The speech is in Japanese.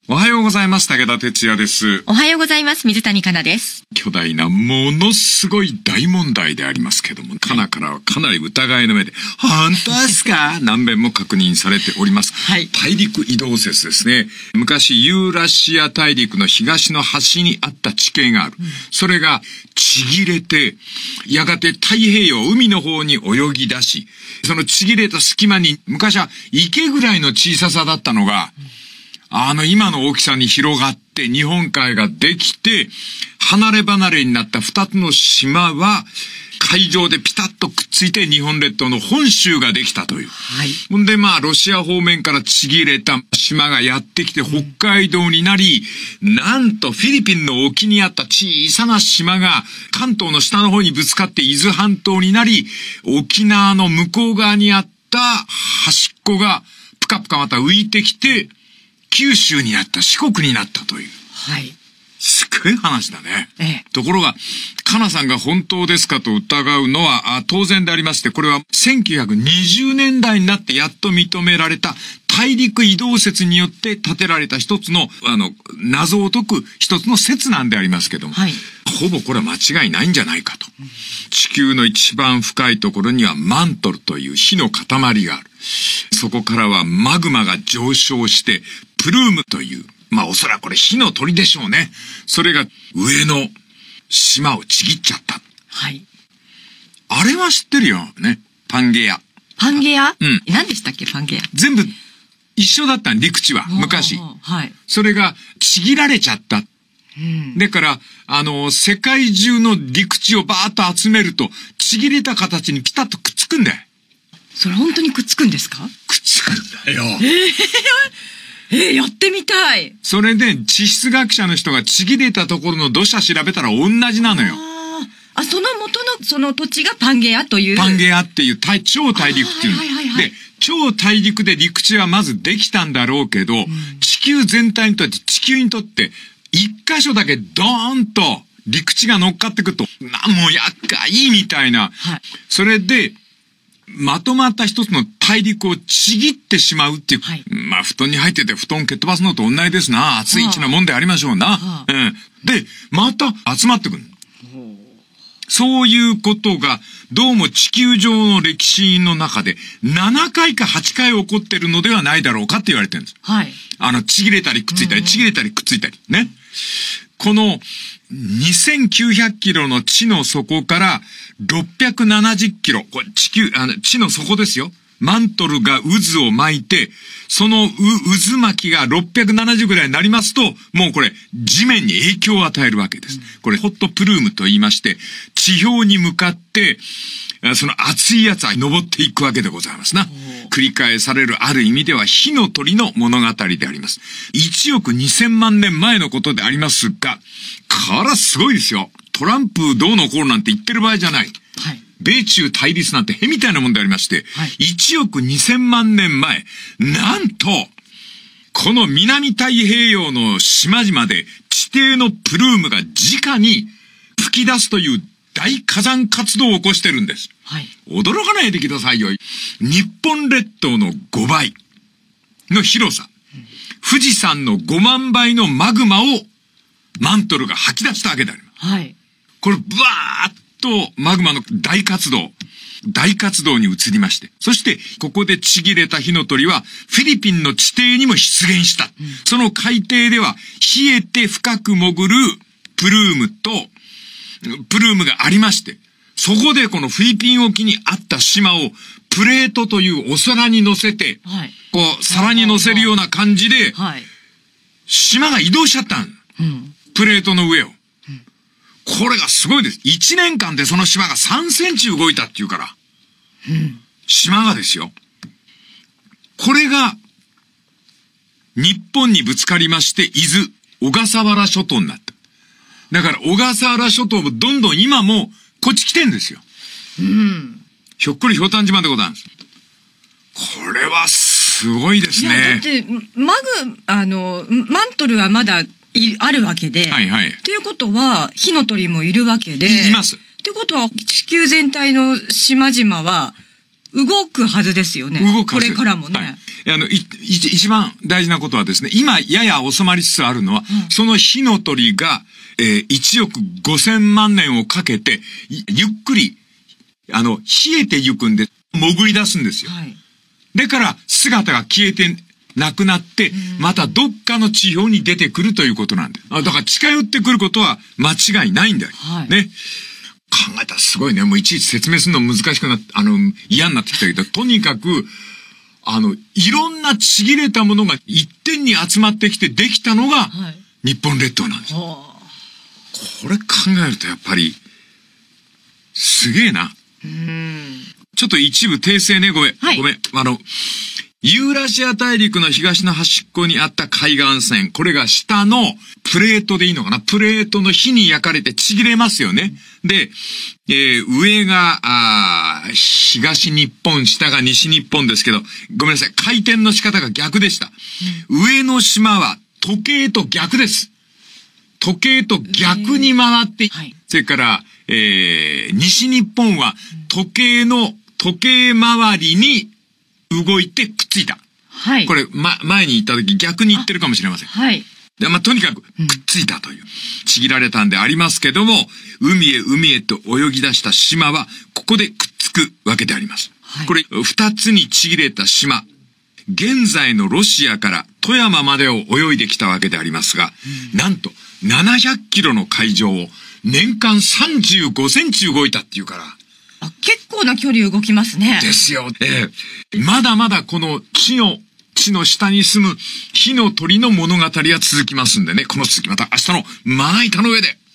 おはようございます。武田哲也です。 おはようございます。水谷香奈です。 巨大なものすごい大問題でありますけども、香奈からはかなり疑いの目で、本当ですか何遍も確認されております。 はい。 大陸移動説ですね。昔ユーラシア大陸の東の端にあった地形がある。それがちぎれて、やがて太平洋、海の方に泳ぎ出し、そのちぎれた隙間に昔は池ぐらいの小ささだったのが、今の大きさに広がって日本海ができて、離れ離れになった二つの島は、海上でピタッとくっついて日本列島の本州ができたという。 はい。 ほんでロシア方面からちぎれた島がやってきて北海道になり、なんとフィリピンの沖にあった小さな島が関東の下の方にぶつかって伊豆半島になり、沖縄の向こう側にあった端っこがぷかぷかまた浮いてきて、九州になった四国になったという。 はい。 すごい話だね。 ええ。 ところが、香奈さんが本当ですかと疑うのは当然でありまして、これは1920年代になってやっと認められた大陸移動説によって建てられた一つの、謎を解く一つの説なんでありますけども、 はい。 ほぼこれは間違いないんじゃないかと。地球の一番深いところにはマントルという火の塊がある。そこからはマグマが上昇して、プルームという、おそらくこれ火の鳥でしょうね。それが上の島をちぎっちゃった。 はい。 あれは知ってるよね。パンゲア。 パンゲア？ うん。 何でしたっけ、パンゲア。 全部一緒だったん、陸地は。昔。 はい。 それがちぎられちゃった。だから、世界中の陸地をバーッと集めると、ちぎれた形にピタッとくっつくんだよ。 それ本当にくっつくんですか？ くっつくんだよ。 やってみたい。 それで地質学者の人がちぎれたところの土砂調べたら同じなのよ。 その元のその土地がパンゲアという。 パンゲアっていう超大陸っていうの。で、超大陸で陸地はまずできたんだろうけど、地球全体にとって、地球にとって、一箇所だけドーンと陸地が乗っかってくると、もう厄介みたいな。 はい。 それで、まとまった一つの大陸をちぎってしまうっていう。 はい。 布団に入ってて布団蹴っ飛ばすのと同じですな。暑い位置なもんでありましょうな。で、また集まってくる。そういうことが、どうも地球上の歴史の中で7回か8回起こってるのではないだろうかって言われてるんです。 はい。 ちぎれたりくっついたり、ちぎれたりくっついたり。ね。この2900キロの地の底から670キロ。これ地の底ですよ。マントルが渦を巻いて、その渦巻きが670ぐらいになりますと、もうこれ地面に影響を与えるわけです。これホットプルームと言いまして、地表に向かって、その熱いやつは登っていくわけでございますな。繰り返されるある意味では火の鳥の物語であります。1億2000万年前のことでありますが、これはすごいですよ。トランプどうのこうのなんて言ってる場合じゃない。 はい。 米中対立なんてへみたいなもんでありまして、 はい、 1億2000万年前、なんと、この南太平洋の島々で地底のプルームが直に吹き出すという大火山活動を起こしてるんです。 はい。 驚かないでくださいよ。日本列島の5倍の広さ。富士山の5万倍のマグマをマントルが吐き出したわけであります。 はい。 これ、ブワーッとマグマの大活動に移りまして、そしてここでちぎれた火の鳥はフィリピンの地底にも出現した。その海底では冷えて深く潜るプルームがありまして、そこでこのフィリピン沖にあった島をプレートというお皿に乗せて、 はい、 皿に乗せるような感じで、 はい、 島が移動しちゃったん。プレートの上を。これがすごいです。1年間でその島が3センチ動いたっていうから。島がですよ。これが、日本にぶつかりまして、小笠原諸島になった。だから、小笠原諸島もどんどん今も、こっち来てんですよ。ひょっこりひょうたん島でございます。これはすごいですね。 いや、だって、マントルはまだ、あるわけで。 はいはい。 ということは、火の鳥もいるわけで。 います。 ということは、地球全体の島々は、 動くはずですよね。 動くはず。 これからもね。 はい。一番大事なことはですね、今やや収まりつつあるのは、その火の鳥が、1億5000万年をかけて、ゆっくり、冷えてゆくんで、潜り出すんですよ。はい。だから、姿が消えてなくなって、またどっかの地表に出てくるということなんで。だから近寄ってくることは間違いないんだよ。はい。ね。考えたらすごいね。もういちいち説明するの難しくなって、嫌になってきたけど、とにかく、いろんなちぎれたものが一点に集まってきてできたのが、日本列島なんです。これ考えるとやっぱり、すげえな。ちょっと一部訂正ね、ごめん。はい、ごめん。ユーラシア大陸の東の端っこにあった海岸線。これが下のプレートでいいのかな？プレートの火に焼かれてちぎれますよね。で、上が、東日本、下が西日本ですけど、ごめんなさい。回転の仕方が逆でした。上の島は時計と逆です。時計と逆に回って、それから、西日本は時計回りに動いてくっついた。はい。これ、前に行った時逆に言ってるかもしれません。はい。で、とにかくくっついたという、ちぎられたんでありますけども、海へと泳ぎ出した島は、ここでくっつくわけであります。はい。これ、二つにちぎれた島。現在のロシアから富山までを泳いできたわけでありますが、なんと700キロの海上を年間35センチ動いたっていうから、 結構な距離動きますね。 ですよ。まだまだこの地の下に住む火の鳥の物語は続きますんでね。この続きまた明日のまな板の上で。